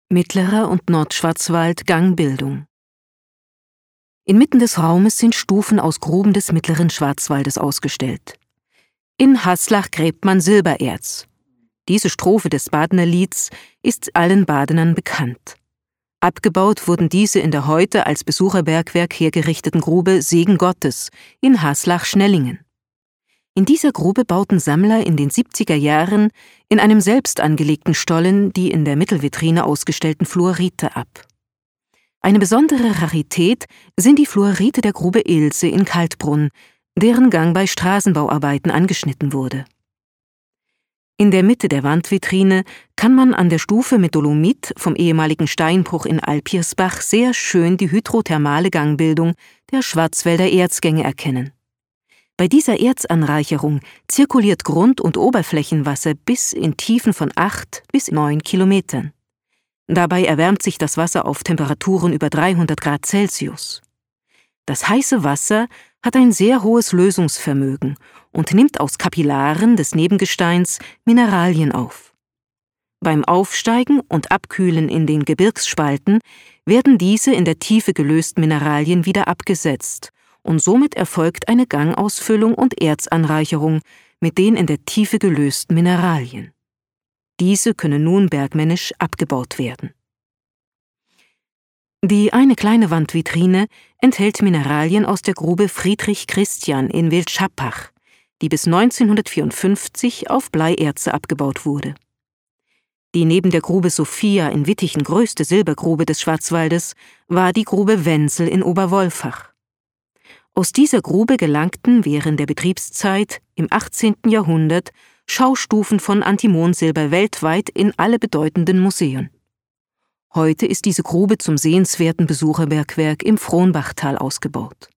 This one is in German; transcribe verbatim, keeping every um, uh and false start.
Mittlerer und Nordschwarzwald Gangbildung. Inmitten des Raumes sind Stufen aus Gruben des Mittleren Schwarzwaldes ausgestellt. In Haslach gräbt man Silbererz. Diese Strophe des Badener Lieds ist allen Badenern bekannt. Abgebaut wurden diese in der heute als Besucherbergwerk hergerichteten Grube Segen Gottes in Haslach-Schnellingen. In dieser Grube bauten Sammler in den siebziger Jahren in einem selbst angelegten Stollen die in der Mittelvitrine ausgestellten Fluorite ab. Eine besondere Rarität sind die Fluorite der Grube Ilse in Kaltbrunn, deren Gang bei Straßenbauarbeiten angeschnitten wurde. In der Mitte der Wandvitrine kann man an der Stufe mit Dolomit vom ehemaligen Steinbruch in Alpirsbach sehr schön die hydrothermale Gangbildung der Schwarzwälder Erzgänge erkennen. Bei dieser Erzanreicherung zirkuliert Grund- und Oberflächenwasser bis in Tiefen von acht bis neun Kilometern. Dabei erwärmt sich das Wasser auf Temperaturen über dreihundert Grad Celsius. Das heiße Wasser hat ein sehr hohes Lösungsvermögen und nimmt aus Kapillaren des Nebengesteins Mineralien auf. Beim Aufsteigen und Abkühlen in den Gebirgsspalten werden diese in der Tiefe gelösten Mineralien wieder abgesetzt und somit erfolgt eine Gangausfüllung und Erzanreicherung mit den in der Tiefe gelösten Mineralien. Diese können nun bergmännisch abgebaut werden. Die eine kleine Wandvitrine enthält Mineralien aus der Grube Friedrich Christian in Wildschappach, die bis neunzehnhundertvierundfünfzig auf Bleierze abgebaut wurde. Die neben der Grube Sophia in Wittichen größte Silbergrube des Schwarzwaldes war die Grube Wenzel in Oberwolfach. Aus dieser Grube gelangten während der Betriebszeit im achtzehnten Jahrhundert Schaustufen von Antimonsilber weltweit in alle bedeutenden Museen. Heute ist diese Grube zum sehenswerten Besucherbergwerk im Frohnbachtal ausgebaut.